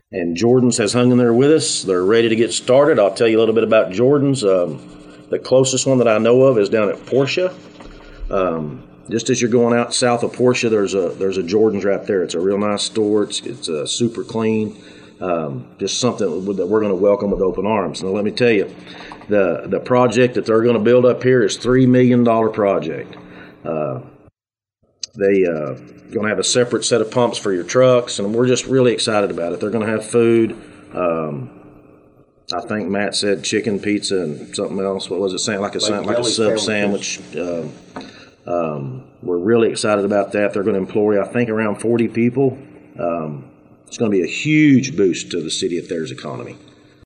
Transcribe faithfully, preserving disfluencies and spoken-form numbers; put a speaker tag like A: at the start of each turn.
A: And Jordan's has hung in there with us. They're ready to get started. I'll tell you a little bit about Jordan's. Um, the closest one that I know of is down at Portia. Um, just as you're going out south of Portia, there's a there's a Jordan's right there. It's a real nice store. It's it's uh, super clean. Um, just something that we're going to welcome with open arms. Now, let me tell you, the the project that they're going to build up here is three million dollar project. Uh, they uh, going to have a separate set of pumps for your trucks, and we're just really excited about it. They're going to have food. Um, I think Matt said chicken, pizza, and something else. What was it saying? Like a like, like a sub sandwich. Uh, um, we're really excited about that. They're going to employ, I think, around forty people. Um, it's going to be a huge boost to the city of Thayer's economy.